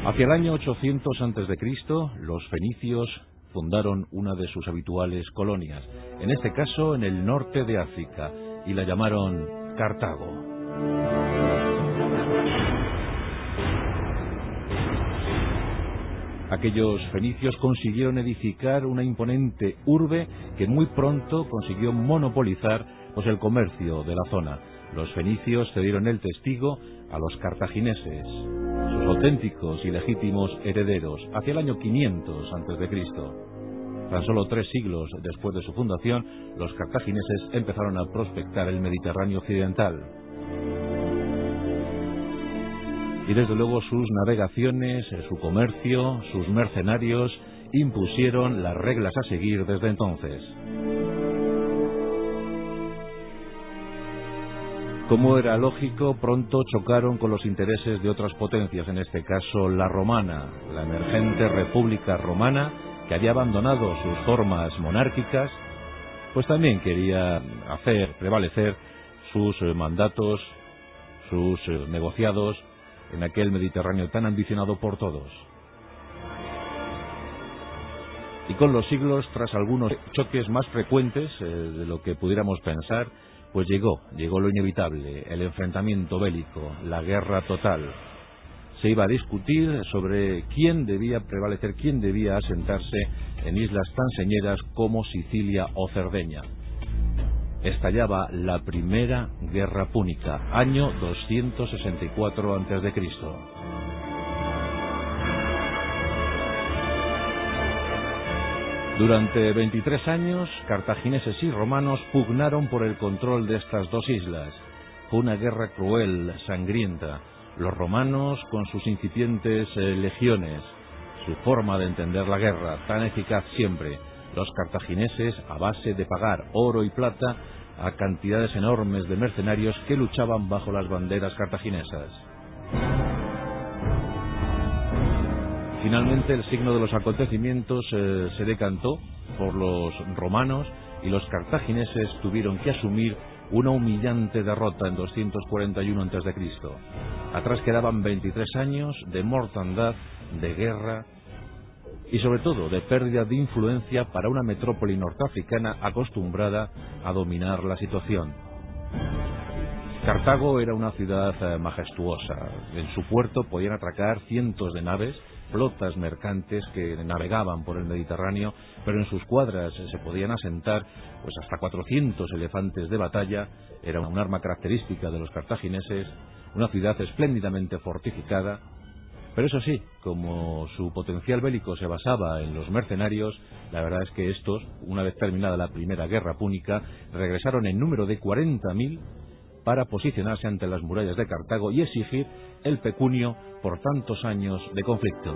Hacia el año 800 a.C., los fenicios fundaron una de sus habituales colonias, en este caso en el norte de África, y la llamaron Cartago. Aquellos fenicios consiguieron edificar una imponente urbe que muy pronto consiguió monopolizar el comercio de la zona. Los fenicios cedieron el testigo a los cartagineses, sus auténticos y legítimos herederos, hacia el año 500 a.C. Tan solo 3 siglos después de su fundación, los cartagineses empezaron a prospectar el Mediterráneo occidental. Y desde luego sus navegaciones, su comercio, sus mercenarios impusieron las reglas a seguir desde entonces. Como era lógico, pronto chocaron con los intereses de otras potencias, en este caso la romana, la emergente República Romana, que había abandonado sus formas monárquicas, pues también quería hacer prevalecer sus mandatos, sus negociados en aquel Mediterráneo tan ambicionado por todos. Y con los siglos, tras algunos choques más frecuentes de lo que pudiéramos pensar, pues llegó lo inevitable, el enfrentamiento bélico, la guerra total. Se iba a discutir sobre quién debía prevalecer, quién debía asentarse en islas tan señeras como Sicilia o Cerdeña. Estallaba la primera guerra púnica, año 264 a.C. Durante 23 años, cartagineses y romanos pugnaron por el control de estas dos islas. Fue una guerra cruel, sangrienta. Los romanos, con sus incipientes legiones, su forma de entender la guerra, tan eficaz siempre. Los cartagineses, a base de pagar oro y plata a cantidades enormes de mercenarios que luchaban bajo las banderas cartaginesas. Finalmente, el signo de los acontecimientos se decantó por los romanos y los cartagineses tuvieron que asumir una humillante derrota en 241 a.C. Atrás quedaban 23 años de mortandad, de guerra y sobre todo de pérdida de influencia para una metrópoli norteafricana acostumbrada a dominar la situación. Cartago era una ciudad majestuosa. En su puerto podían atracar cientos de naves, flotas mercantes que navegaban por el Mediterráneo, pero en sus cuadras se podían asentar pues hasta 400 elefantes de batalla. Era un arma característica de los cartagineses, una ciudad espléndidamente fortificada. Pero eso sí, como su potencial bélico se basaba en los mercenarios, la verdad es que estos, una vez terminada la primera guerra púnica, regresaron en número de 40.000 para posicionarse ante las murallas de Cartago y exigir el pecunio por tantos años de conflicto.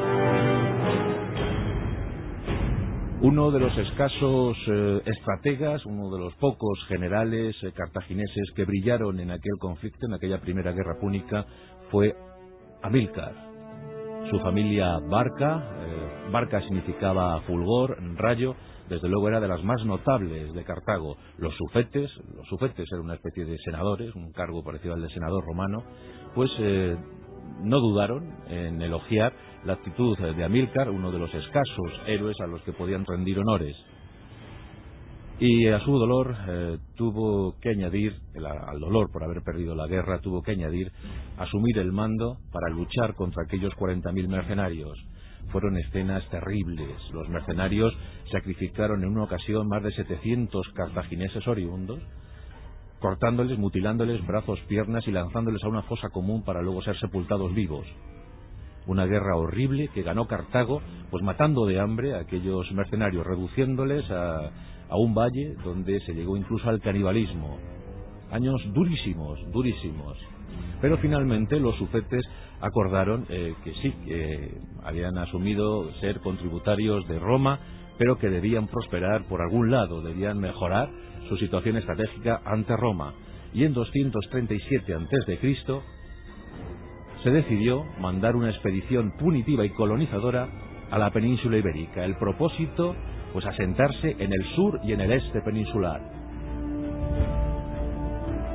Uno de los escasos estrategas, uno de los pocos generales cartagineses que brillaron en aquel conflicto, en aquella primera guerra púnica, fue Amílcar. Su familia Barca, Barca significaba fulgor, rayo, desde luego era de las más notables de Cartago. Los sufetes eran una especie de senadores, un cargo parecido al de senador romano, pues no dudaron en elogiar la actitud de Amílcar, uno de los escasos héroes a los que podían rendir honores. Y a su dolor tuvo que añadir, al dolor por haber perdido la guerra, tuvo que añadir asumir el mando para luchar contra aquellos 40.000 mercenarios. Fueron escenas terribles. Los mercenarios sacrificaron en una ocasión más de 700 cartagineses oriundos, cortándoles, mutilándoles brazos, piernas y lanzándoles a una fosa común para luego ser sepultados vivos. Una guerra horrible que ganó Cartago, pues matando de hambre a aquellos mercenarios, reduciéndoles a un valle donde se llegó incluso al canibalismo. Años durísimos, durísimos. Pero finalmente los sufetes acordaron que sí, que habían asumido ser contributarios de Roma, pero que debían prosperar por algún lado, debían mejorar su situación estratégica ante Roma. Y en 237 a.C. se decidió mandar una expedición punitiva y colonizadora a la península ibérica. El propósito, pues asentarse en el sur y en el este peninsular.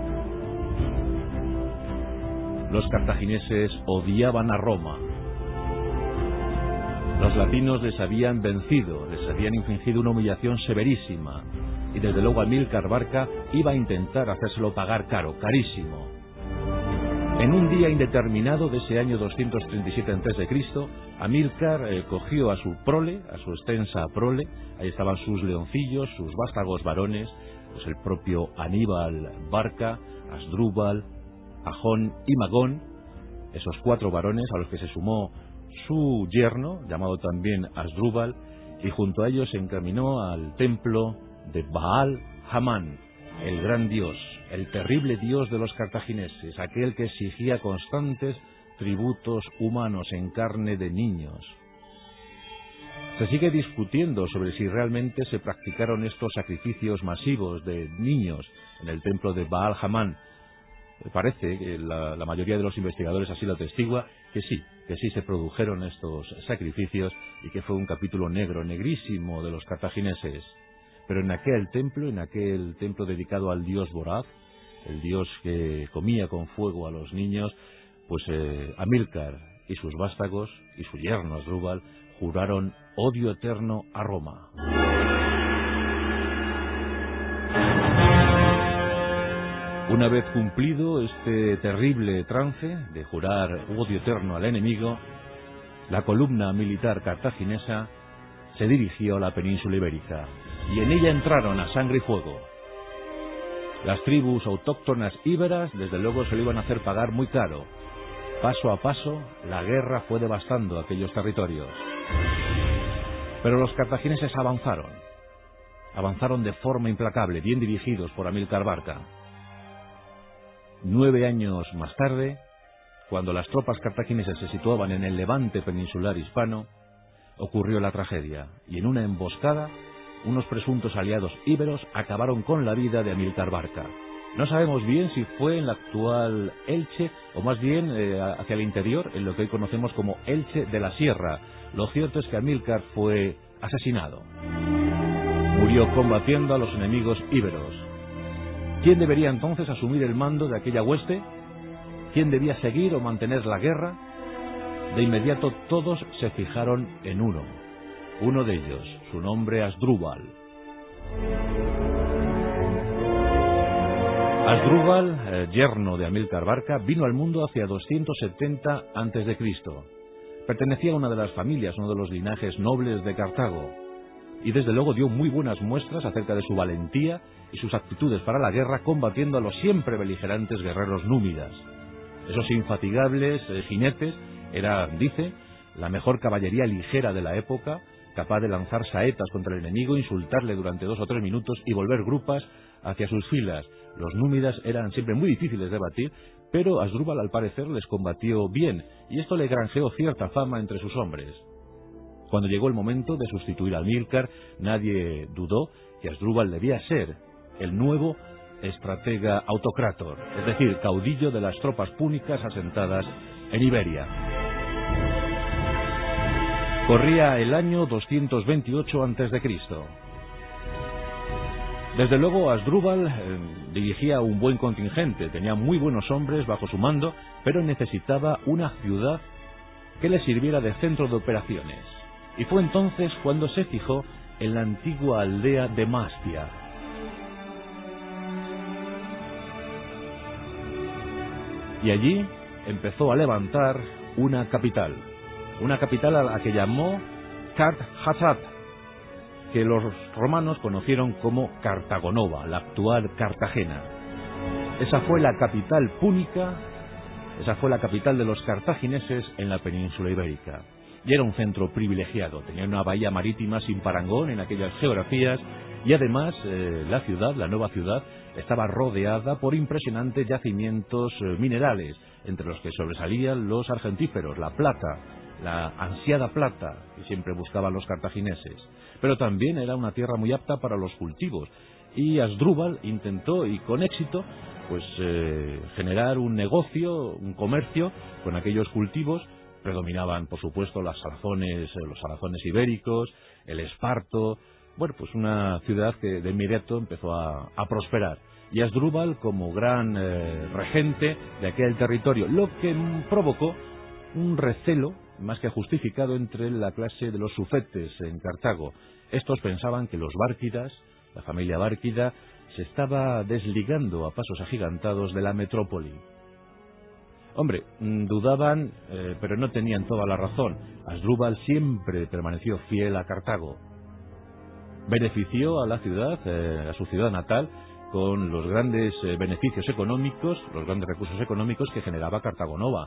Los cartagineses odiaban a Roma. Los latinos les habían vencido, les habían infligido una humillación severísima, y desde luego Amílcar Barca iba a intentar hacérselo pagar caro, carísimo. En un día indeterminado de ese año 237 a.C., Amílcar cogió a su prole, a su extensa prole. Ahí estaban sus leoncillos, sus vástagos varones, pues el propio Aníbal Barca, Asdrúbal, Ajón y Magón, esos 4 varones a los que se sumó su yerno, llamado también Asdrúbal, y junto a ellos se encaminó al templo de Baal Hamán, el gran dios, el terrible dios de los cartagineses, aquel que exigía constantes tributos humanos en carne de niños. Se sigue discutiendo sobre si realmente se practicaron estos sacrificios masivos de niños en el templo de Baal Hamán. Parece que la mayoría de los investigadores así lo atestigua, que sí se produjeron estos sacrificios y que fue un capítulo negro, negrísimo de los cartagineses. Pero en aquel templo dedicado al dios Voraz, el dios que comía con fuego a los niños, pues Amílcar y sus vástagos y su yerno Asdrúbal juraron odio eterno a Roma. Una vez cumplido este terrible trance de jurar odio eterno al enemigo, la columna militar cartaginesa se dirigió a la península ibérica, y en ella entraron a sangre y fuego. Las tribus autóctonas íberas desde luego se lo iban a hacer pagar muy caro. Paso a paso, la guerra fue devastando aquellos territorios. Pero los cartagineses avanzaron de forma implacable, bien dirigidos por Amílcar Barca. 9 años más tarde, cuando las tropas cartaginesas se situaban en el levante peninsular hispano, ocurrió la tragedia, y en una emboscada, unos presuntos aliados íberos acabaron con la vida de Amílcar Barca. No sabemos bien si fue en la actual Elche, o más bien hacia el interior, en lo que hoy conocemos como Elche de la Sierra. Lo cierto es que Amílcar fue asesinado. Murió combatiendo a los enemigos íberos. ¿Quién debería entonces asumir el mando de aquella hueste? ¿Quién debía seguir o mantener la guerra? De inmediato todos se fijaron en uno de ellos, su nombre Asdrúbal. Asdrúbal, yerno de Amílcar Barca, vino al mundo hacia 270 a.C. Pertenecía a una de las familias, uno de los linajes nobles de Cartago, y desde luego dio muy buenas muestras acerca de su valentía y sus aptitudes para la guerra, combatiendo a los siempre beligerantes guerreros númidas. Esos infatigables jinetes eran, dice, la mejor caballería ligera de la época, capaz de lanzar saetas contra el enemigo, insultarle durante 2 o 3 minutos y volver grupas hacia sus filas. Los númidas eran siempre muy difíciles de batir, pero Asdrúbal al parecer les combatió bien, y esto le granjeó cierta fama entre sus hombres. Cuando llegó el momento de sustituir a Amílcar, nadie dudó que Asdrúbal debía ser el nuevo estratega autocrátor, es decir, caudillo de las tropas púnicas asentadas en Iberia. Corría el año 228 a.C. Desde luego Asdrúbal dirigía un buen contingente, tenía muy buenos hombres bajo su mando, pero necesitaba una ciudad que le sirviera de centro de operaciones. Y fue entonces cuando se fijó en la antigua aldea de Mastia. Y allí empezó a levantar una capital a la que llamó Cart-Hazzat, que los romanos conocieron como Cartagonova, la actual Cartagena. Esa fue la capital púnica, esa fue la capital de los cartagineses en la península ibérica. Y era un centro privilegiado, tenía una bahía marítima sin parangón en aquellas geografías, y además la nueva ciudad, estaba rodeada por impresionantes yacimientos minerales, entre los que sobresalían los argentíferos, la plata, la ansiada plata que siempre buscaban los cartagineses. Pero también era una tierra muy apta para los cultivos, y Asdrúbal intentó, y con éxito, pues generar un negocio, un comercio con aquellos cultivos. Predominaban, por supuesto, los salazones ibéricos, el esparto. Bueno, pues una ciudad que de inmediato empezó a prosperar. Y Asdrúbal como gran regente de aquel territorio, lo que provocó un recelo más que justificado entre la clase de los sufetes en Cartago. Estos pensaban que los bárquidas, la familia bárquida, se estaba desligando a pasos agigantados de la metrópoli. Hombre, dudaban, pero no tenían toda la razón. Asdrúbal siempre permaneció fiel a Cartago. Benefició a la ciudad, a su ciudad natal, con los grandes beneficios económicos, los grandes recursos económicos que generaba Cartago Nova.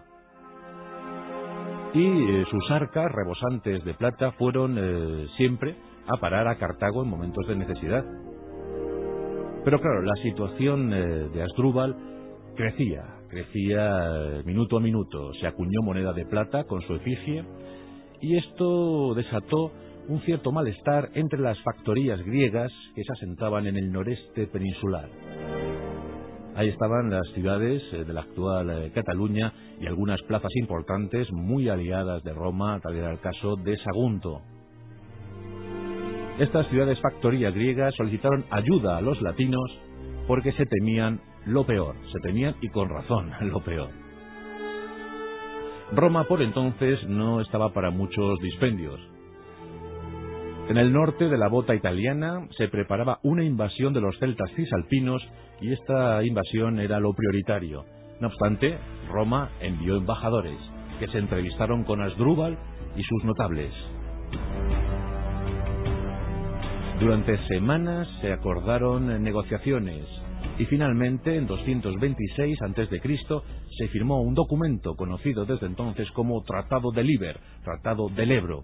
Y sus arcas rebosantes de plata fueron siempre a parar a Cartago en momentos de necesidad. Pero claro, la situación de Asdrúbal crecía minuto a minuto. Se acuñó moneda de plata con su efigie y esto desató un cierto malestar entre las factorías griegas que se asentaban en el noreste peninsular. Ahí estaban las ciudades de la actual Cataluña y algunas plazas importantes muy aliadas de Roma, tal era el caso de Sagunto. Estas ciudades factorías griegas solicitaron ayuda a los latinos porque se temían lo peor, y con razón, lo peor. Roma por entonces no estaba para muchos dispendios. En el norte de la bota italiana se preparaba una invasión de los celtas cisalpinos y esta invasión era lo prioritario. No obstante, Roma envió embajadores que se entrevistaron con Asdrúbal y sus notables. Durante semanas se acordaron negociaciones y finalmente en 226 a.C. se firmó un documento conocido desde entonces como Tratado de Liber, Tratado del Ebro.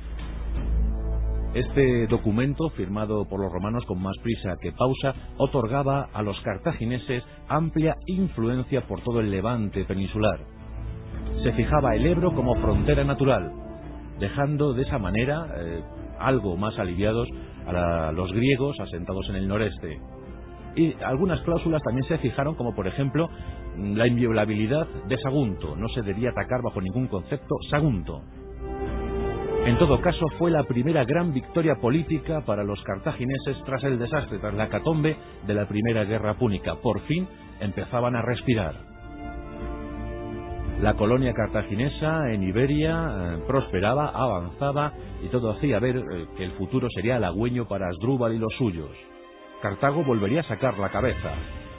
Este documento, firmado por los romanos con más prisa que pausa, otorgaba a los cartagineses amplia influencia por todo el levante peninsular. Se fijaba el Ebro como frontera natural, dejando de esa manera algo más aliviados a los griegos asentados en el noreste. Y algunas cláusulas también se fijaron, como por ejemplo la inviolabilidad de Sagunto. No se debía atacar bajo ningún concepto Sagunto. En todo caso, fue la primera gran victoria política para los cartagineses tras el desastre, tras la hecatombe de la primera guerra púnica. Por fin empezaban a respirar. La colonia cartaginesa en Iberia prosperaba, avanzaba y todo hacía ver que el futuro sería halagüeño para Asdrúbal y los suyos. Cartago volvería a sacar la cabeza.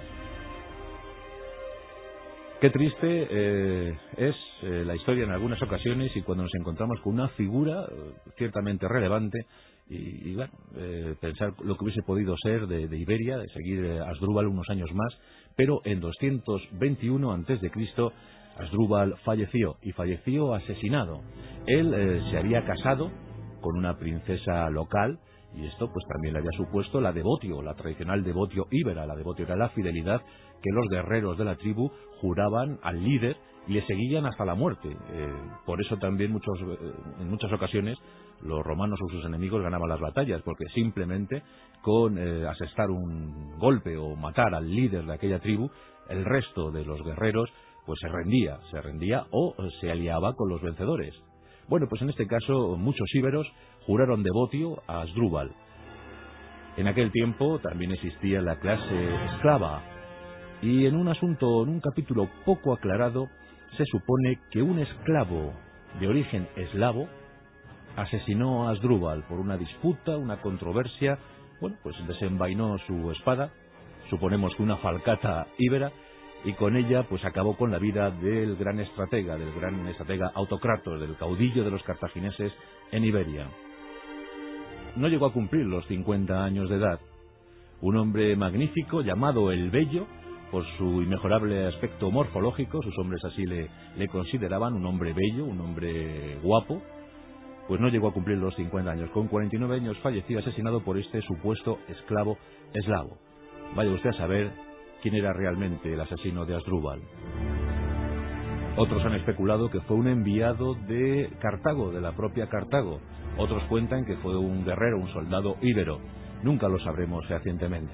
Qué triste es la historia en algunas ocasiones y cuando nos encontramos con una figura ciertamente relevante y bueno, pensar lo que hubiese podido ser de Iberia, de seguir Asdrúbal unos años más, pero en 221 a.C. Asdrúbal falleció y falleció asesinado. Él se había casado con una princesa local y esto pues también le había supuesto la devotio, la tradicional devotio íbera. La devotio era la fidelidad que los guerreros de la tribu juraban al líder y le seguían hasta la muerte. Por eso también en muchas ocasiones los romanos o sus enemigos ganaban las batallas, porque simplemente con asestar un golpe o matar al líder de aquella tribu, el resto de los guerreros pues se rendía o se aliaba con los vencedores. Bueno, pues en este caso muchos íberos juraron devotio a Asdrúbal. En aquel tiempo también existía la clase esclava y en un capítulo poco aclarado se supone que un esclavo de origen eslavo asesinó a Asdrúbal por una disputa, una controversia. Bueno, pues desenvainó su espada, suponemos que una falcata íbera, y con ella pues acabó con la vida del gran estratega Autocratos, del caudillo de los cartagineses en Iberia. No llegó a cumplir los 50 años de edad. Un hombre magnífico llamado el Bello, por su inmejorable aspecto morfológico, sus hombres así le consideraban, un hombre bello, un hombre guapo, pues no llegó a cumplir los 50 años. Con 49 años falleció asesinado por este supuesto esclavo eslavo. Vaya usted a saber quién era realmente el asesino de Asdrúbal. Otros han especulado que fue un enviado de Cartago, de la propia Cartago. Otros cuentan que fue un guerrero, un soldado íbero. Nunca lo sabremos fehacientemente.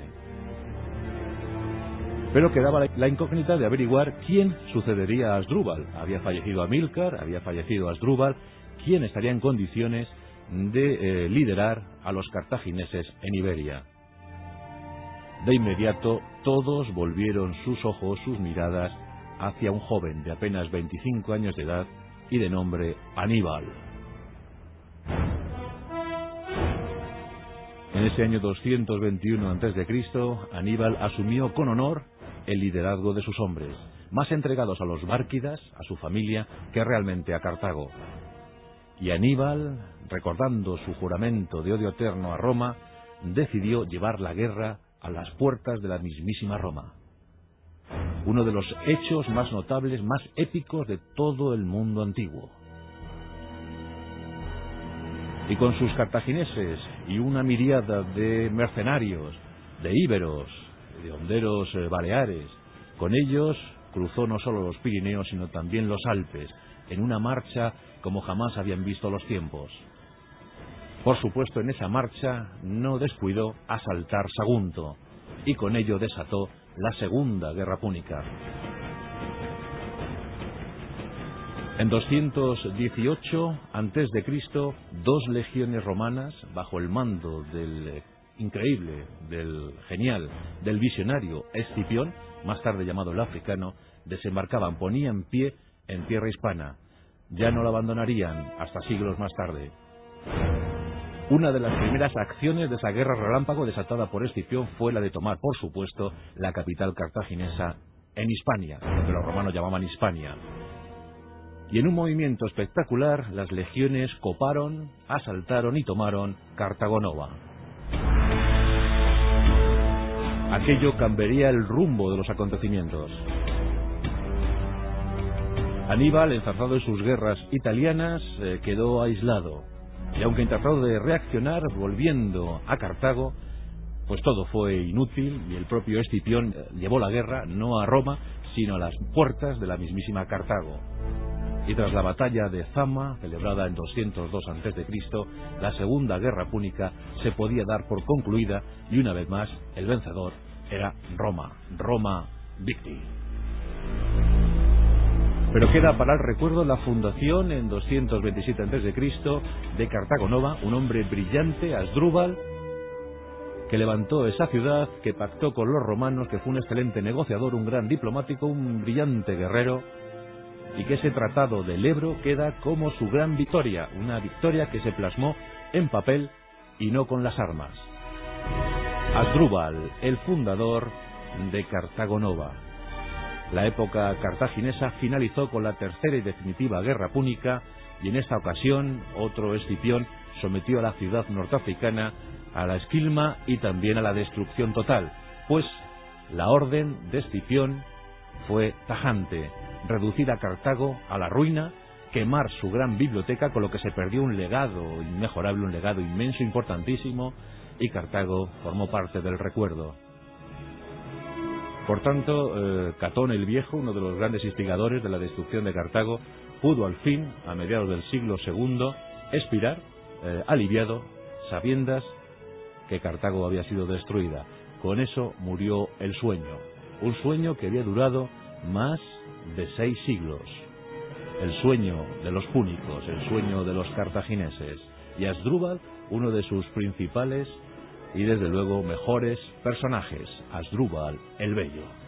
Pero quedaba la incógnita de averiguar quién sucedería a Asdrúbal. Había fallecido Amílcar, había fallecido Asdrúbal. ¿Quién estaría en condiciones de liderar a los cartagineses en Iberia? De inmediato, todos volvieron sus ojos, sus miradas, hacia un joven de apenas 25 años de edad, y de nombre Aníbal. En ese año 221 a.C., Aníbal asumió con honor el liderazgo de sus hombres, más entregados a los bárquidas, a su familia, que realmente a Cartago. Y Aníbal, recordando su juramento de odio eterno a Roma, decidió llevar la guerra a las puertas de la mismísima Roma. Uno de los hechos más notables, más épicos de todo el mundo antiguo. Y con sus cartagineses y una miríada de mercenarios, de íberos, de honderos baleares, con ellos cruzó no solo los Pirineos, sino también los Alpes, en una marcha como jamás habían visto los tiempos. Por supuesto, en esa marcha no descuidó asaltar Sagunto, y con ello desató la Segunda Guerra Púnica. En 218 a.C., 2 legiones romanas, bajo el mando del increíble, del genial, del visionario Escipión, más tarde llamado el Africano, desembarcaban, ponían pie en tierra hispana. Ya no la abandonarían hasta siglos más tarde. Una de las primeras acciones de esa guerra relámpago desatada por Escipión fue la de tomar, por supuesto, la capital cartaginesa en Hispania, lo que los romanos llamaban Hispania. Y en un movimiento espectacular, las legiones coparon, asaltaron y tomaron Cartago Nova. Aquello cambiaría el rumbo de los acontecimientos. Aníbal, enzarzado en sus guerras italianas, quedó aislado. Y aunque intentó de reaccionar, volviendo a Cartago, pues todo fue inútil y el propio Escipión llevó la guerra no a Roma, sino a las puertas de la mismísima Cartago. Y tras la batalla de Zama, celebrada en 202 a.C., la Segunda Guerra Púnica se podía dar por concluida y una vez más el vencedor era Roma. Roma Victi. Pero queda para el recuerdo la fundación en 227 a.C. de Cartago Nova, un hombre brillante, Asdrúbal, que levantó esa ciudad, que pactó con los romanos, que fue un excelente negociador, un gran diplomático, un brillante guerrero, y que ese tratado del Ebro queda como su gran victoria, una victoria que se plasmó en papel y no con las armas. Asdrúbal, el fundador de Cartago Nova. La época cartaginesa finalizó con la tercera y definitiva guerra púnica, y en esta ocasión otro Escipión sometió a la ciudad norteafricana a la esquilma y también a la destrucción total, pues la orden de Escipión fue tajante: reducir a Cartago a la ruina, quemar su gran biblioteca, con lo que se perdió un legado inmejorable, un legado inmenso, importantísimo, y Cartago formó parte del recuerdo. Por tanto, Catón el Viejo, uno de los grandes instigadores de la destrucción de Cartago, pudo al fin, a mediados del siglo II, expirar aliviado, sabiendas que Cartago había sido destruida. Con eso murió el sueño, un sueño que había durado más de 6 siglos. El sueño de los púnicos, el sueño de los cartagineses, y Asdrúbal, uno de sus principales y desde luego mejores personajes, Asdrúbal el Bello.